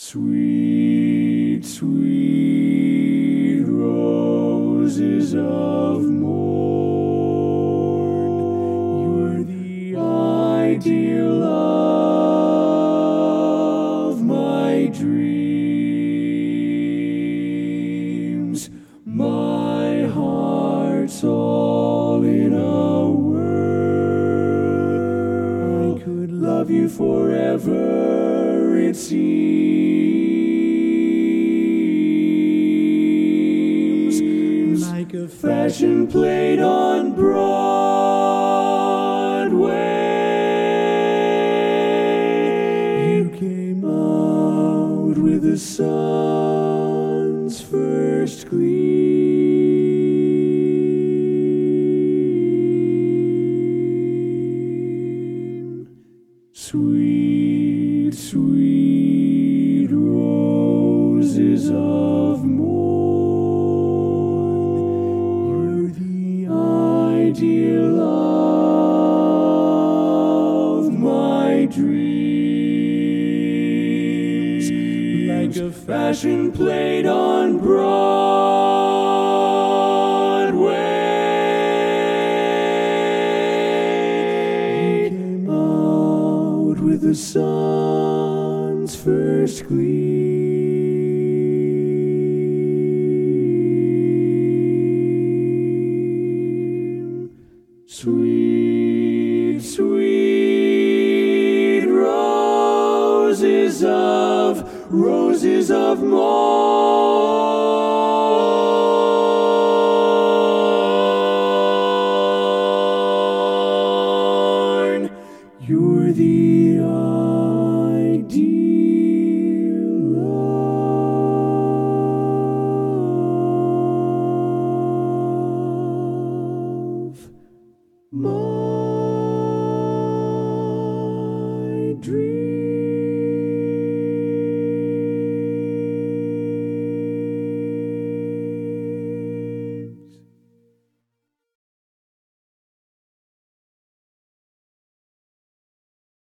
Sweet, sweet roses of morn, you're the ideal of my dreams. My heart's all in a whirl. I could love you forever, it seems, like a fashion plate on Broadway. You came out with the sun's first gleam. Sweet, sweet roses of morn, you're the ideal of my dreams. Like a fashion plate on Broadway, you came out with the sun's first gleam. Sweet, sweet roses of morn, you're the ideal of my dreams.